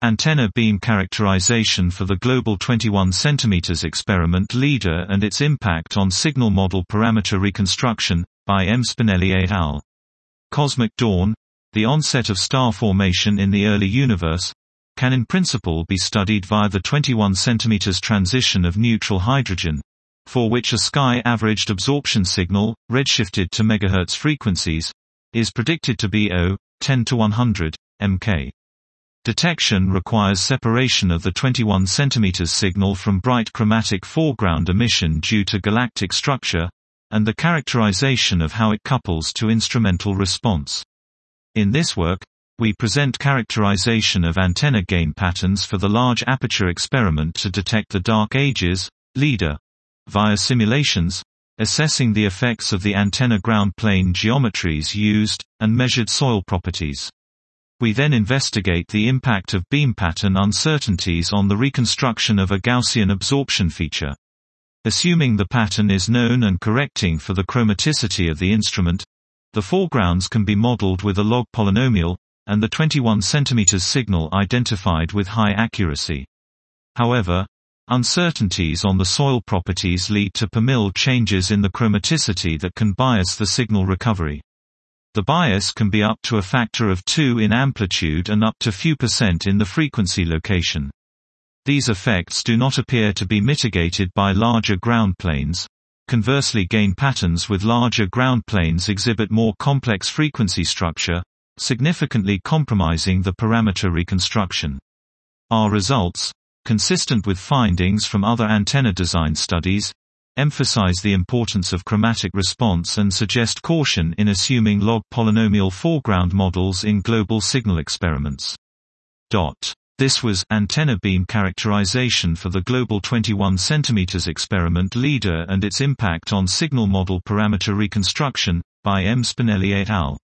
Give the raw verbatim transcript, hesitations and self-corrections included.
Antenna beam characterization for the Global twenty-one centimeter experiment LEADER and its impact on signal model parameter reconstruction, by M. Spinelli et al. Cosmic dawn, the onset of star formation in the early universe, can in principle be studied via the twenty-one centimeter transition of neutral hydrogen, for which a sky-averaged absorption signal, redshifted to megahertz frequencies, is predicted to be zero point one zero to one hundred megahertz. Detection requires separation of the twenty-one centimeter signal from bright chromatic foreground emission due to galactic structure, and the characterization of how it couples to instrumental response. In this work, we present characterization of antenna gain patterns for the large aperture experiment to detect the dark ages, LEADER, via simulations, assessing the effects of the antenna ground plane geometries used, and measured soil properties. We then investigate the impact of beam pattern uncertainties on the reconstruction of a Gaussian absorption feature. Assuming the pattern is known and correcting for the chromaticity of the instrument, the foregrounds can be modeled with a log polynomial, and the twenty-one centimeter signal identified with high accuracy. However, uncertainties on the soil properties lead to per mil changes in the chromaticity that can bias the signal recovery. The bias can be up to a factor of two in amplitude and up to few percent in the frequency location. These effects do not appear to be mitigated by larger ground planes. Conversely, gain patterns with larger ground planes exhibit more complex frequency structure, significantly compromising the parameter reconstruction. Our results, consistent with findings from other antenna design studies, emphasize the importance of chromatic response and suggest caution in assuming log polynomial foreground models in global signal experiments. This was Antenna Beam Characterization for the Global twenty-one centimeter experiment LEADER and its impact on signal model parameter reconstruction, by M. Spinelli et al.